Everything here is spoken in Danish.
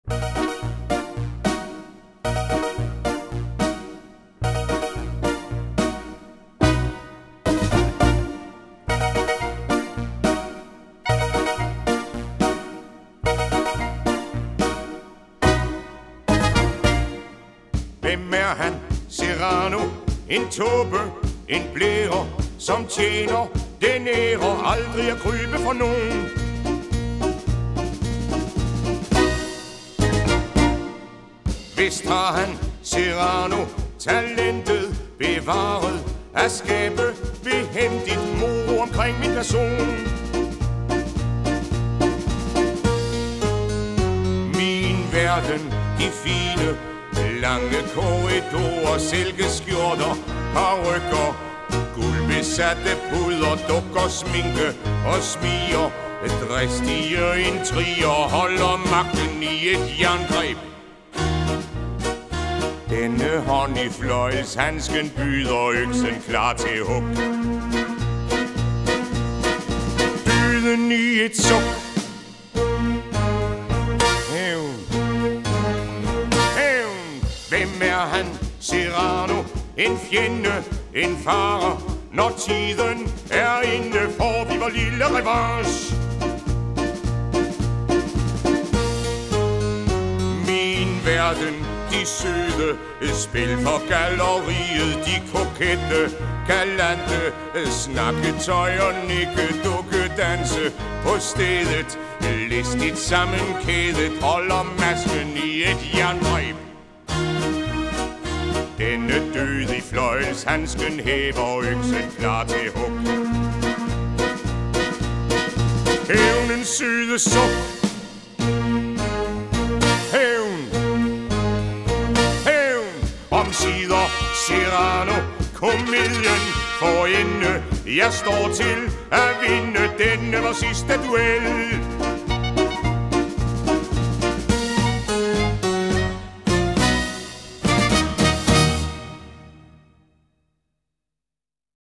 Hvem er han? Cyrano, en tåbe, en blære, som tjener den ære aldrig at krybe for nogen. Vist har han, Cyrano, talentet bevaret at skabe behændigt moro omkring min person. Min verden, de fine lange korridorer, silkeskjorter, parykker, guldbesatte puder, dukker, sminke og smiger. Dristige intriger holder magten i et jerngreb. Denne hånd i fløjelshandsken byder øksen klar til hug. Dyden i et suk. Hvem er han? Cyrano, en fjende, en fare. Når tiden er inde, får vi vor lille revanche. Min verden, de søde spil for galleriet, de kokette, galante snakketøj og nikke, dukke, danse på stedet. Listigt sammenkædet holder masken i et jerngreb. Denne død i fløjelshandsken hæver øksen klar til hug. Hævnens syde suk. Hævn. Hævn. Omsider Cyrano, komedien for ende. Jeg står til at vinde denne vores sidste duel.